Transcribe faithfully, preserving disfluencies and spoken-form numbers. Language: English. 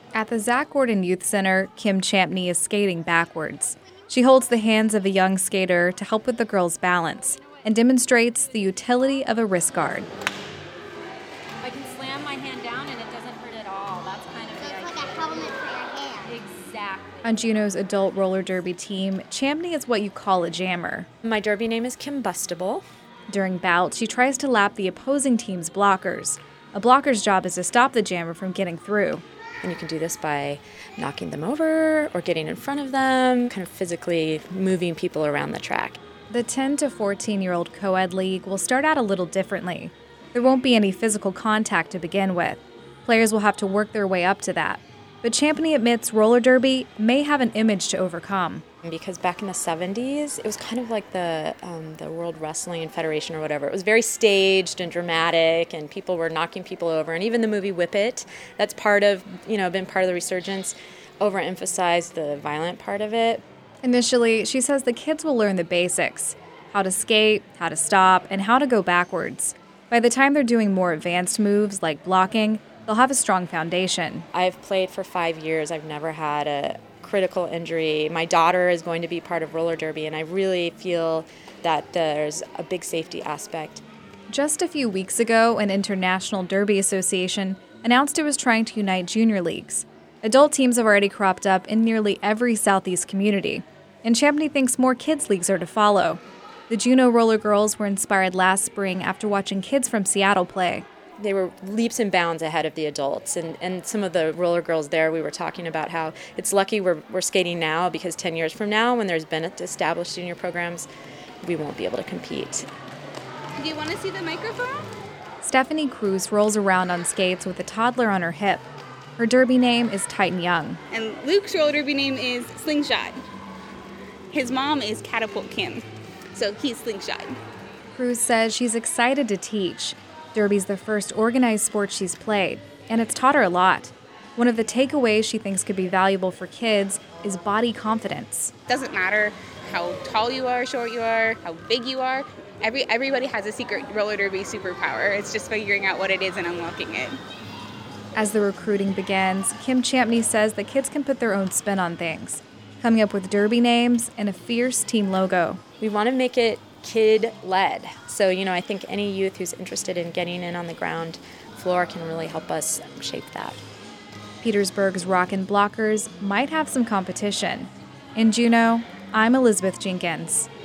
At the Zach Gordon Youth Center, Kim Champney is skating backwards. She holds the hands of a young skater to help with the girl's balance and demonstrates the utility of a wrist guard. I can slam my hand down and it doesn't hurt at all. That's kind of So the it's idea. like a helmet for your hand. Exactly. On Juneau's adult roller derby team, Champney is what you call a jammer. My derby name is Combustible. During bouts, she tries to lap the opposing team's blockers. A blocker's job is to stop the jammer from getting through. And you can do this by knocking them over or getting in front of them, kind of physically moving people around the track. The ten to fourteen-year-old co-ed league will start out a little differently. There won't be any physical contact to begin with. Players will have to work their way up to that. But Champney admits roller derby may have an image to overcome. Because back in the seventies, it was kind of like the um, the World Wrestling Federation or whatever. It was very staged and dramatic, and people were knocking people over. And even the movie Whip It, that's part of, you know, been part of the resurgence, overemphasized the violent part of it. Initially, she says the kids will learn the basics: how to skate, how to stop, and how to go backwards. By the time they're doing more advanced moves like blocking, they'll have a strong foundation. I've played for five years. I've never had a critical injury. My daughter is going to be part of roller derby, and I really feel that there's a big safety aspect. Just a few weeks ago, an International Derby Association announced it was trying to unite junior leagues. Adult teams have already cropped up in nearly every Southeast community, and Champney thinks more kids' leagues are to follow. The Juneau Roller Girls were inspired last spring after watching kids from Seattle play. They were leaps and bounds ahead of the adults. And, and some of the roller girls there, we were talking about how it's lucky we're, we're skating now, because ten years from now, when there's been established junior programs, we won't be able to compete. Do you want to see the microphone? Stephanie Cruz rolls around on skates with a toddler on her hip. Her derby name is Titan Young. And Luke's roller derby name is Slingshot. His mom is Catapult Kim, so he's Slingshot. Cruz says she's excited to teach. Derby's the first organized sport she's played, and it's taught her a lot. One of the takeaways she thinks could be valuable for kids is body confidence. Doesn't matter how tall you are, short you are, how big you are. Every everybody has a secret roller derby superpower. It's just figuring out what it is and unlocking it. As the recruiting begins, Kim Champney says that kids can put their own spin on things, coming up with derby names and a fierce team logo. We want to make it kid-led. So, you know, I think any youth who's interested in getting in on the ground floor can really help us shape that. Petersburg's Rockin' Blockers might have some competition. In Juneau, I'm Elizabeth Jenkins.